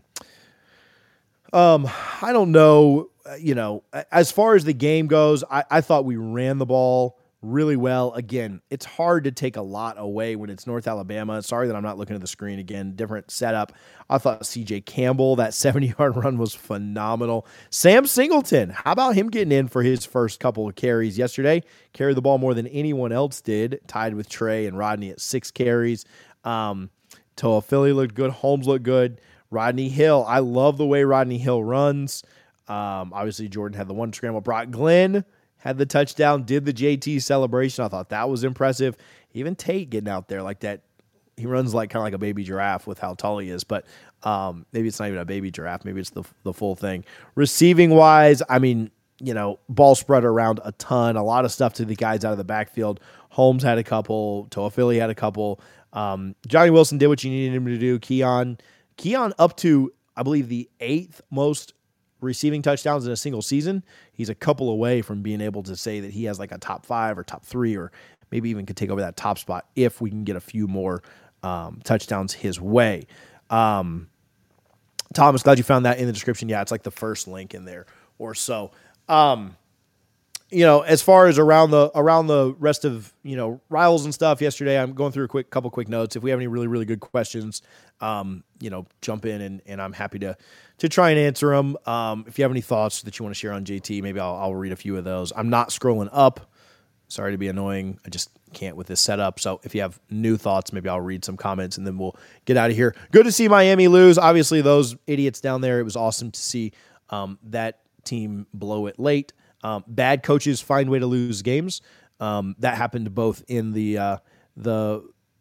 Um, I don't know. You know, as far as the game goes, I, I thought we ran the ball really well. Again, it's hard to take a lot away when it's North Alabama. Sorry that I'm not looking at the screen again. Different setup. I thought C J Campbell, that seventy-yard run was phenomenal. Sam Singleton, how about him getting in for his first couple of carries yesterday? Carried the ball more than anyone else did, tied with Trey and Rodney at six carries. Um, Toa Philly looked good. Holmes looked good. Rodney Hill, I love the way Rodney Hill runs. Um, obviously, Jordan had the one scramble. Brock Glenn had the touchdown, did the J T celebration. I thought that was impressive. Even Tate getting out there like that. He runs like kind of like a baby giraffe with how tall he is, but um, maybe it's not even a baby giraffe. Maybe it's the the full thing. Receiving wise, I mean, you know, ball spread around a ton, a lot of stuff to the guys out of the backfield. Holmes had a couple. Toa Philly had a couple. Um, Johnny Wilson did what you needed him to do. Keon, Keon up to, I believe, the eighth most receiving touchdowns in a single season. He's a couple away from being able to say that he has like a top five or top three, or maybe even could take over that top spot if we can get a few more um, touchdowns his way. Um, Thomas, glad you found that in the description. Yeah, it's like the first link in there or so. Um, You know, as far as around the around the rest of, you know, rivals and stuff yesterday, I'm going through a quick couple quick notes. If we have any really, really good questions, um, you know, jump in and, and I'm happy to to try and answer them. Um, if you have any thoughts that you want to share on J T, maybe I'll, I'll read a few of those. I'm not scrolling up. Sorry to be annoying. I just can't with this setup. So if you have new thoughts, maybe I'll read some comments and then we'll get out of here. Good to see Miami lose. Obviously, those idiots down there, it was awesome to see um, that team blow it late. Um, bad coaches find way to lose games. Um, that happened both in the uh, the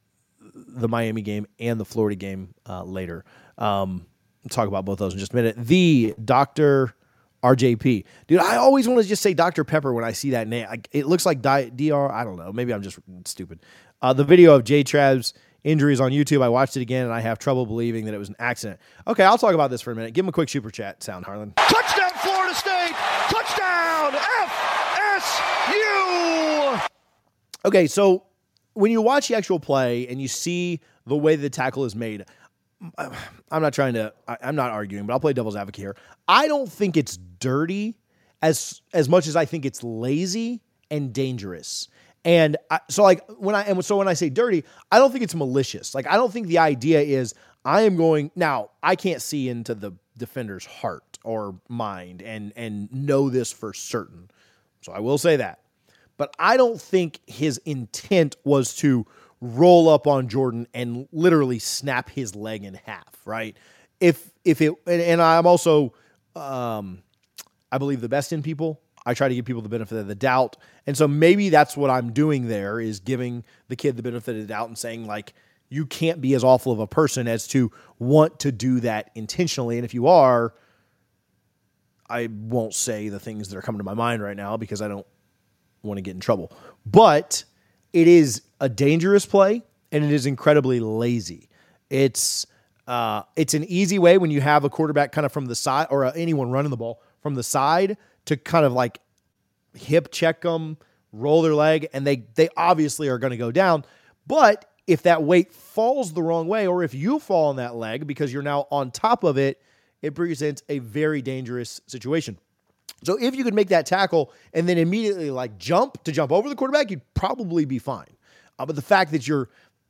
the Miami game and the Florida game uh, later. Um, we'll talk about both those in just a minute. The Doctor R J P. Dude, I always want to just say Doctor Pepper when I see that name. I, it looks like D R. I don't know. Maybe I'm just stupid. Uh, the video of J-Trav's injuries on YouTube, I watched it again, and I have trouble believing that it was an accident. Okay, I'll talk about this for a minute. Give him a quick super chat sound, Harlan. Touchdown, Florida State! Touchdown, F S U! Okay, so when you watch the actual play and you see the way the tackle is made, I'm not trying to, I, I'm not arguing, but I'll play devil's advocate here. I don't think it's dirty as as much as I think it's lazy and dangerous. And I, so like when I and so when I say dirty, I don't think it's malicious. Like I don't think the idea is I am going now. I can't see into the defender's heart or mind and and know this for certain. So I will say that. But I don't think his intent was to roll up on Jordan and literally snap his leg in half, right? If if it and, and I'm also um, I believe the best in people. I try to give people the benefit of the doubt. And so maybe that's what I'm doing there is giving the kid the benefit of the doubt and saying, like, you can't be as awful of a person as to want to do that intentionally. And if you are, I won't say the things that are coming to my mind right now because I don't want to get in trouble. But it is a dangerous play and it is incredibly lazy. It's Uh, it's an easy way when you have a quarterback kind of from the side or uh, anyone running the ball from the side to kind of like hip check them, roll their leg, and they they obviously are going to go down. But if that weight falls the wrong way, or if you fall on that leg because you're now on top of it, it presents a very dangerous situation. So if you could make that tackle and then immediately like jump to jump over the quarterback, you'd probably be fine. Uh, but the fact that you're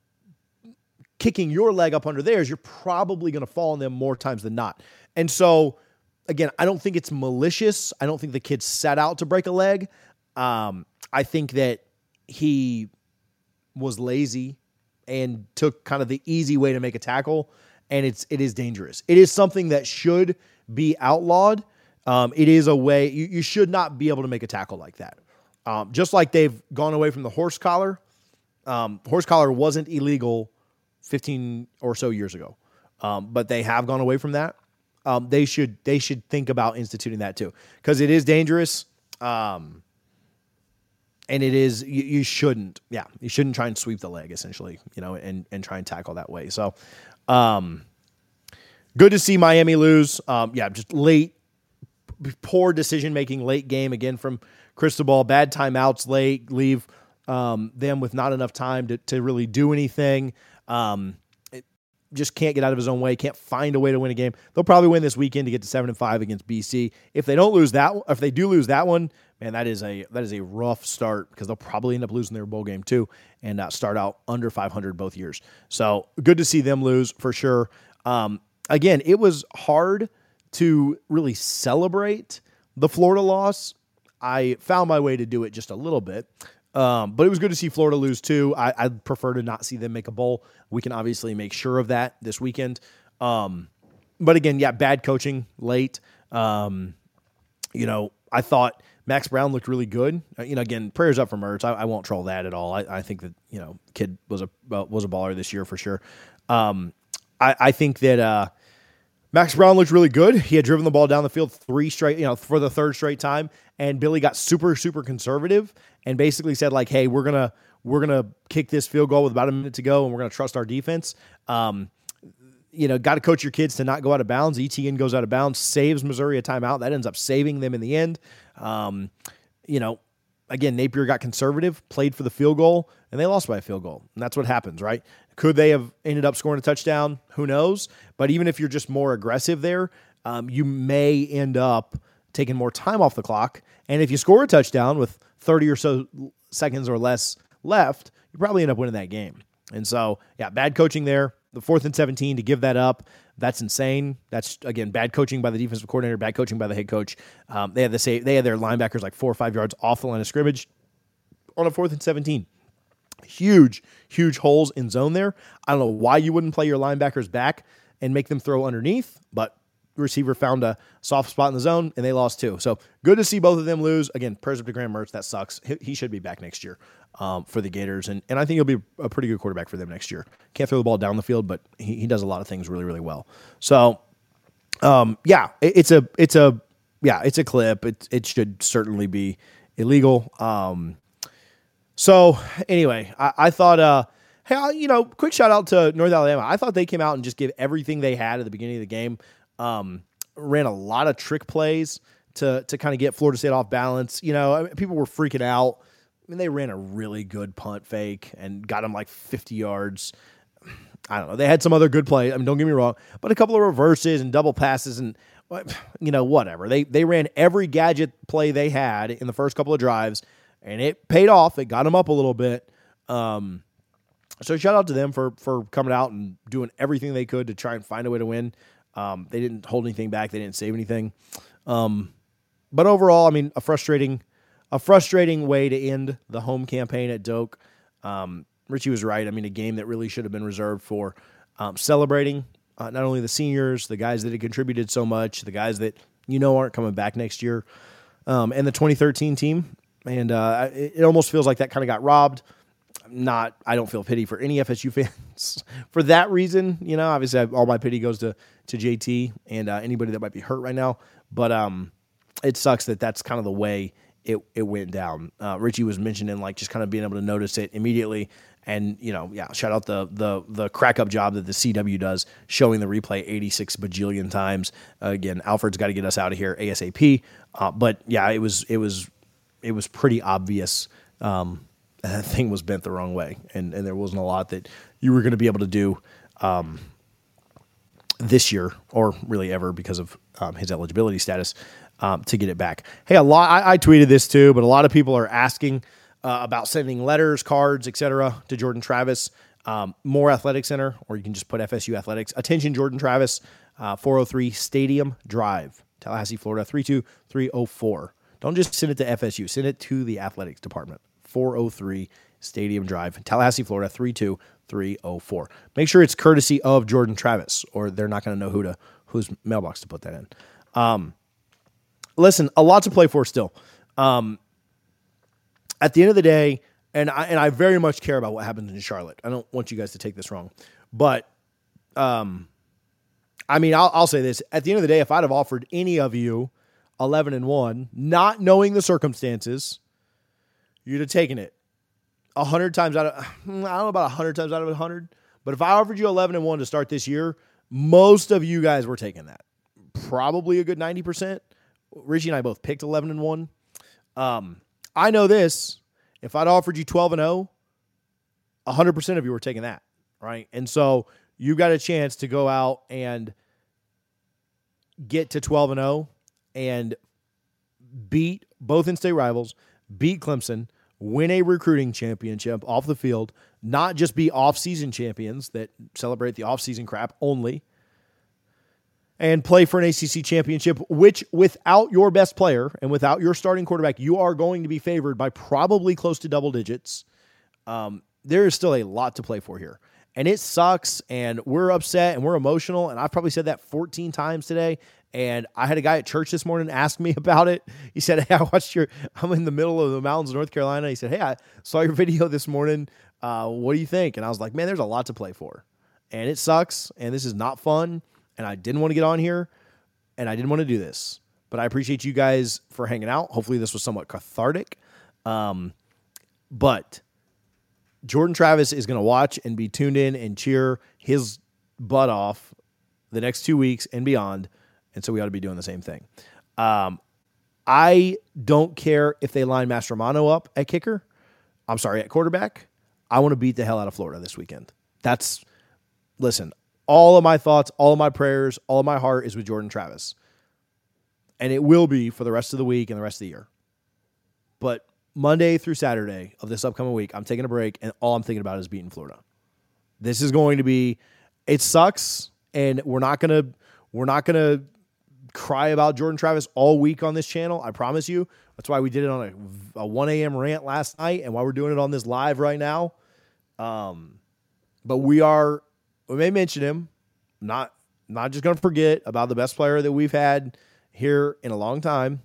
kicking your leg up under theirs, you're probably going to fall on them more times than not. And so, again, I don't think it's malicious. I don't think the kid set out to break a leg. Um, I think that he was lazy and took kind of the easy way to make a tackle, and it's it is dangerous. It is something that should be outlawed. Um, it is a way you, you should not be able to make a tackle like that. Um, just like they've gone away from the horse collar. Um, horse collar wasn't illegal fifteen or so years ago, um, but they have gone away from that. Um, they should they should think about instituting that too, because it is dangerous. Um, And it is, you, you shouldn't, yeah, you shouldn't try and sweep the leg, essentially, you know, and, and try and tackle that way. So, um, good to see Miami lose. Um, yeah, just late, poor decision-making, late game, again, from Cristobal. Bad timeouts late, leave um, them with not enough time to, to really do anything. Um, it, just can't get out of his own way, can't find a way to win a game. They'll probably win this weekend to get to seven and five against B C. If they don't lose that, if they do lose that one, man, that is a that is a rough start, because they'll probably end up losing their bowl game too and uh, start out under five hundred both years. So good to see them lose for sure. Um, again, it was hard to really celebrate the Florida loss. I found my way to do it just a little bit, um, but it was good to see Florida lose too. I, I'd prefer to not see them make a bowl. We can obviously make sure of that this weekend. Um, but again, yeah, bad coaching late. Um, you know, I thought Max Brown looked really good. Uh, you know, again, prayers up for Mertz. I, I won't troll that at all. I, I think that, you know, kid was a uh, was a baller this year for sure. Um, I, I think that uh, Max Brown looked really good. He had driven the ball down the field three straight, you know, for the third straight time. And Billy got super, super conservative and basically said, like, hey, we're gonna we're gonna kick this field goal with about a minute to go, and we're gonna trust our defense. Um, you know, got to coach your kids to not go out of bounds. Etienne goes out of bounds, saves Missouri a timeout. That ends up saving them in the end. Um, you know, again, Napier got conservative, played for the field goal, and they lost by a field goal. And that's what happens, right? Could they have ended up scoring a touchdown? Who knows? But even if you're just more aggressive there, um, you may end up taking more time off the clock. And if you score a touchdown with thirty or so seconds or less left, you probably end up winning that game. And so, yeah, bad coaching there. The fourth and seventeen to give that up, that's insane. That's, again, bad coaching by the defensive coordinator, bad coaching by the head coach. Um, they had the same, they had their linebackers like four or five yards off the line of scrimmage on a fourth and seventeen. Huge, huge holes in zone there. I don't know why you wouldn't play your linebackers back and make them throw underneath, but the receiver found a soft spot in the zone, and they lost too. So good to see both of them lose. Again, prayers up to Graham Mertz. That sucks. He, he should be back next year um, for the Gators, and, and I think he'll be a pretty good quarterback for them next year. Can't throw the ball down the field, but he, he does a lot of things really, really well. So, um, yeah, it, it's a it's a yeah it's a clip. It it should certainly be illegal. Um, so anyway, I, I thought, uh, hey, I, you know, quick shout out to North Alabama. I thought they came out and just gave everything they had at the beginning of the game. Um, ran a lot of trick plays to to kind of get Florida State off balance. You know, I mean, people were freaking out. I mean, they ran a really good punt fake and got them like fifty yards. I don't know. They had some other good plays. I mean, don't get me wrong, but a couple of reverses and double passes and, you know, whatever. They they ran every gadget play they had in the first couple of drives, and it paid off. It got them up a little bit. Um, so shout out to them for for coming out and doing everything they could to try and find a way to win. Um, they didn't hold anything back. They didn't save anything. Um, but overall, I mean, a frustrating, a frustrating way to end the home campaign at Doak. Um, Richie was right. I mean, a game that really should have been reserved for um, celebrating uh, not only the seniors, the guys that had contributed so much, the guys that you know aren't coming back next year, um, and the twenty thirteen team. And uh, it, it almost feels like that kind of got robbed. Not, I don't feel pity for any F S U fans for that reason. You know, obviously, I, all my pity goes to to J T and uh, anybody that might be hurt right now. But um, it sucks that that's kind of the way it it went down. Uh, Richie was mentioning like just kind of being able to notice it immediately And, you know, yeah, shout out the the the crack up job that the C W does showing the replay eighty-six bajillion times. Uh, again, Alfred's got to get us out of here ASAP. Uh, but yeah, it was it was it was pretty obvious. Um, that thing was bent the wrong way, and and there wasn't a lot that you were going to be able to do um, this year, or really ever, because of um, his eligibility status, um, to get it back. Hey, a lot. I, I tweeted this too, but a lot of people are asking uh, about sending letters, cards, et cetera to Jordan Travis. Um, Moore Athletic Center, or you can just put F S U Athletics. Attention, Jordan Travis, uh, four oh three Stadium Drive, Tallahassee, Florida, three two three oh four. Don't just send it to F S U. Send it to the athletics department. four oh three Stadium Drive, Tallahassee, Florida, three two three oh four. Make sure it's courtesy of Jordan Travis, or they're not going to know who to whose mailbox to put that in. Um, listen, a lot to play for still. Um, at the end of the day, and I and I very much care about what happens in Charlotte. I don't want you guys to take this wrong, but um, I mean, I'll, I'll say this: at the end of the day, if I'd have offered any of you eleven and one, not knowing the circumstances, you'd have taken it a hundred times out of, I don't know about a hundred times out of a hundred, but if I offered you eleven and one to start this year, most of you guys were taking that. Probably a good ninety percent. Richie and I both picked eleven and one. Um, I know this: if I'd offered you twelve and oh, a hundred percent of you were taking that, right? And so you got a chance to go out and get to twelve and oh and beat both in-state rivals, beat Clemson, win a recruiting championship off the field, not just be off-season champions that celebrate the off-season crap only, and play for an A C C championship, which without your best player and without your starting quarterback, you are going to be favored by probably close to double digits. Um, there is still a lot to play for here. And it sucks, and we're upset, and we're emotional, and I've probably said that fourteen times today. And I had a guy at church this morning ask me about it. He said, hey, I watched your, I'm in the middle of the mountains of North Carolina. He said, hey, I saw your video this morning. Uh, what do you think? And I was like, man, there's a lot to play for. And it sucks, and this is not fun, and I didn't want to get on here, and I didn't want to do this. But I appreciate you guys for hanging out. Hopefully this was somewhat cathartic. Um, but Jordan Travis is going to watch and be tuned in and cheer his butt off the next two weeks and beyond. And so we ought to be doing the same thing. Um, I don't care if they line Mastromano up at kicker. I'm sorry, at quarterback. I want to beat the hell out of Florida this weekend. That's, listen, all of my thoughts, all of my prayers, all of my heart is with Jordan Travis. And it will be for the rest of the week and the rest of the year. But Monday through Saturday of this upcoming week, I'm taking a break, and all I'm thinking about is beating Florida. This is going to be, it sucks, and we're not going to, we're not going to cry about Jordan Travis all week on this channel. I promise you. That's why we did it on a, a one a.m. rant last night, and why we're doing it on this live right now. Um, but we are, we may mention him, not, not just going to forget about the best player that we've had here in a long time,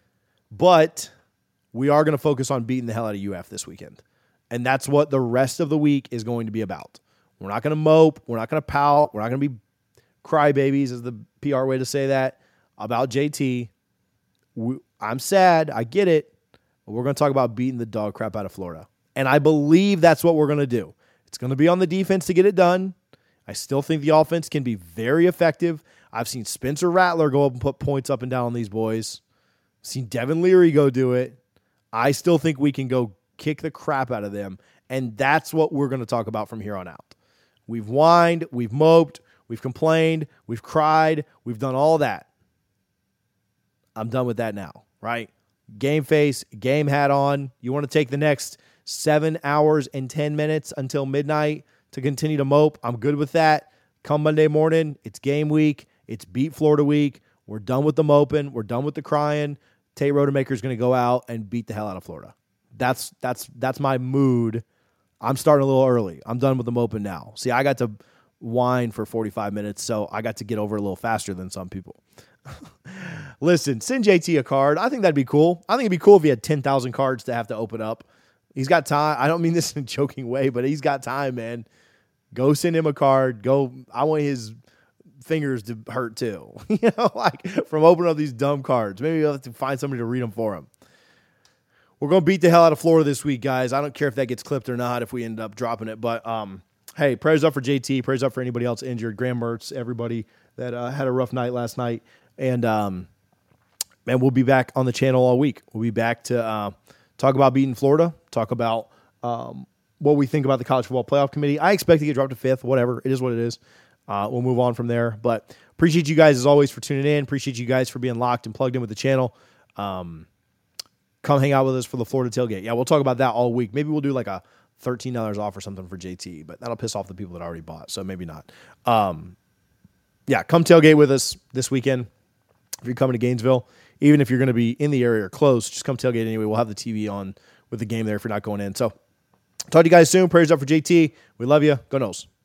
but we are going to focus on beating the hell out of U F this weekend. And that's what the rest of the week is going to be about. We're not going to mope. We're not going to pout. We're not going to be crybabies, is the P R way to say that, about J T. We, I'm sad. I get it. But we're going to talk about beating the dog crap out of Florida. And I believe that's what we're going to do. It's going to be on the defense to get it done. I still think the offense can be very effective. I've seen Spencer Rattler go up and put points up and down on these boys. I've seen Devin Leary go do it. I still think we can go kick the crap out of them, and that's what we're going to talk about from here on out. We've whined, we've moped, we've complained, we've cried, we've done all that. I'm done with that now, right? Game face, game hat on. You want to take the next seven hours and ten minutes until midnight to continue to mope? I'm good with that. Come Monday morning, it's game week. It's beat Florida week. We're done with the moping. We're done with the crying. Tate Rodemaker is going to go out and beat the hell out of Florida. That's that's that's my mood. I'm starting a little early. I'm done with the moping now. See, I got to whine for forty-five minutes, so I got to get over a little faster than some people. Listen, send J T a card. I think that'd be cool. I think it'd be cool if he had ten thousand cards to have to open up. He's got time. I don't mean this in a joking way, but he's got time, man. Go send him a card. Go. I want his fingers to hurt too. You know, like from opening up these dumb cards. Maybe you'll have to find somebody to read them for him. we're going to beat the hell out of Florida this week, guys. I don't care if that gets clipped or not if we end up dropping it. But, um, hey, prayers up for J T. Prayers up for anybody else injured. Graham Mertz, everybody that uh, had a rough night last night. And, um, man, we'll be back on the channel all week. We'll be back to uh, talk about beating Florida, talk about um, what we think about the College Football Playoff Committee. I expect to get dropped to fifth, whatever. It is what it is. Uh, we'll move on from there. But appreciate you guys, as always, for tuning in. Appreciate you guys for being locked and plugged in with the channel. Um, come hang out with us for the Florida tailgate. Yeah, we'll talk about that all week. Maybe we'll do like a thirteen dollars off or something for J T, but that'll piss off the people that already bought, so maybe not. Um, yeah, come tailgate with us this weekend. If you're coming to Gainesville, even if you're going to be in the area or close, just come tailgate anyway. We'll have the T V on with the game there if you're not going in. So talk to you guys soon. Prayers up for J T. We love you. Go Noles.